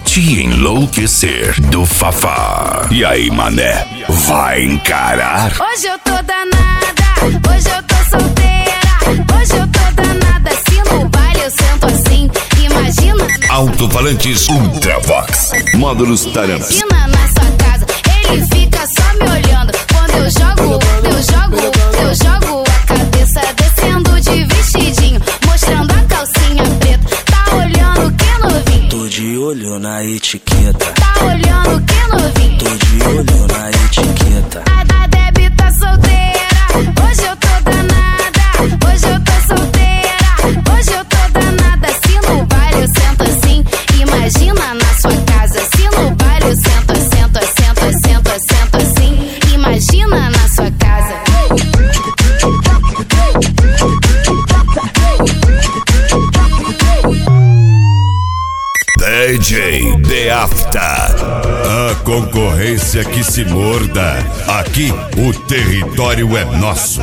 te enlouquecer do Fafá. E aí, mané, vai encarar? Hoje eu tô danada, hoje eu tô solteira, hoje eu tô danada. Se no baile eu sento assim, imagina. Alto-falantes Ultravox, módulos Taramps. Imagina na sua casa, ele fica só me olhando. Quando eu jogo a cabeça descendo de vestidinho, mostrando a calcinha preta. Tá olhando que novinho? Tô de olho na etiqueta. Tá olhando que novinho? Tô de olho na etiqueta. A Debbie tá solteira, hoje eu tô danada. Hoje eu tô solteira, hoje eu tô danada. Se no baile eu sento assim, imagina na sua casa. Se no baile eu sento assim, imagina na sua casa. DJ The After, a concorrência que se morda. Aqui o território é nosso.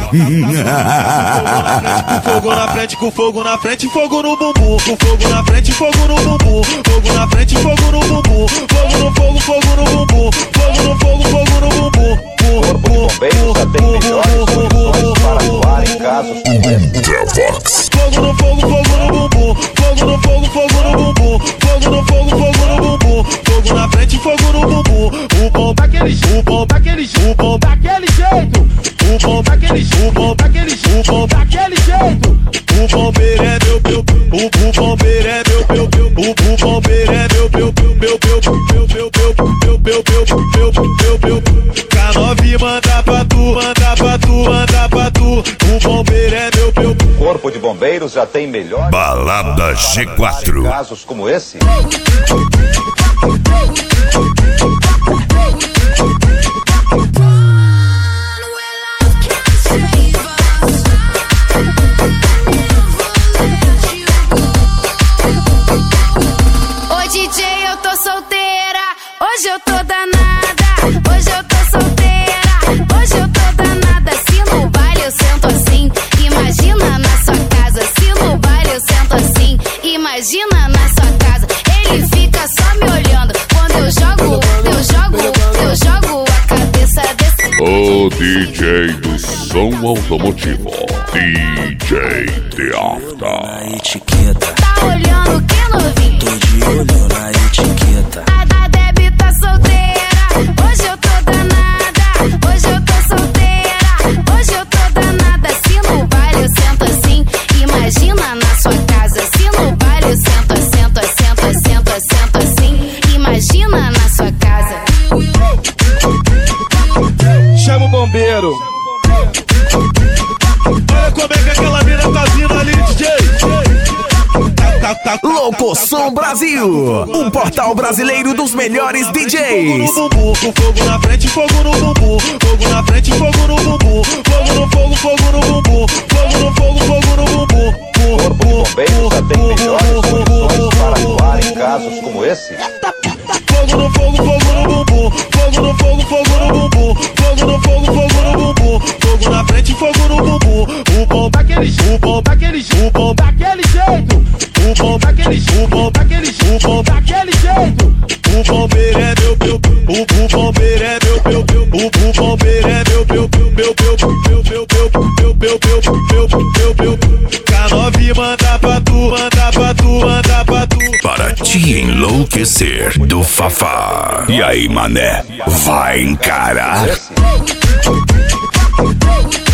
Fogo na frente, com fogo na frente, fogo no bumbum. Com fogo na frente, fogo no bumbum. Fogo na frente, fogo no bumbum. Fogo no fogo, fogo no bumbum. Fogo no fogo, fogo no bumbum. Corpo de Bombeiros já tem melhores soluções para atuar em casos como Ultravox. Fogo no fogo, fogo no bumbum. Fogo no fogo, fogo no bumbum. Fogo no fogo, fogo no bumbum. Fogo na frente, fogo no bumbum. O bom daquele jeito. O bom daquele jeito. O bom daquele jeito. O bom daquele jeito. O bom daquele jeito. O bom daquele jeito. O bombeiro é meu. O bombeiro é meu. O bombeiro é meu. K9 manda pra tu, manda pra tu, manda pra tu. O bombeiro é meu. Corpo de Bombeiros já tem melhores Balada G4. casos como esse. Oi DJ, eu tô solteira, hoje eu tô danada. Hoje eu tô solteira, hoje eu tô danada. Se no baile eu sento assim, imagina na sua casa. Se no baile eu sento assim, imagina na sua casa. Ele fica só me olhando. Quando eu jogo a cabeça descendo. O DJ do som automotivo, DJ The After. Na etiqueta. Tá olhando que novinho? Tô de olho na etiqueta. A Debbie tá solteira, hoje eu tô danada. Hoje eu tô solteira, hoje eu tô danada. Se no baile eu sento assim, imagina na sua casa. Se no baile eu sento assim, imagina na sua casa. Chama o bombeiro. Olha como é que aquela mina tá vindo ali, DJ. Locosom Brasil, um portal brasileiro dos melhores DJs. Com fogo na frente, fogo no bumbum. Fogo na frente, fogo no bumbum. Fogo no fogo, fogo no bumbum. Fogo no fogo, fogo no bumbum. Corpo de Bombeiros já tem melhores soluções para atuar em casos como esse. Fogo no fogo, fogo no bumbum. Fogo no fogo, fogo no bumbum. Fogo no fogo, fogo no bumbum. Fogo na frente, fogo no bumbum. O bom daquele jeito. O bom daquele jeito. O bom daquele jeito. O bom daquele jeito. O bom daquele jeito. O bom daquele jeito. O bombeiro é meu. O bombeiro é meu. O bombeiro é meu. K9 manda pra tu, manda pra tu, manda pra tu. Para te enlouquecer do Fafá. E aí, mané, vai encarar?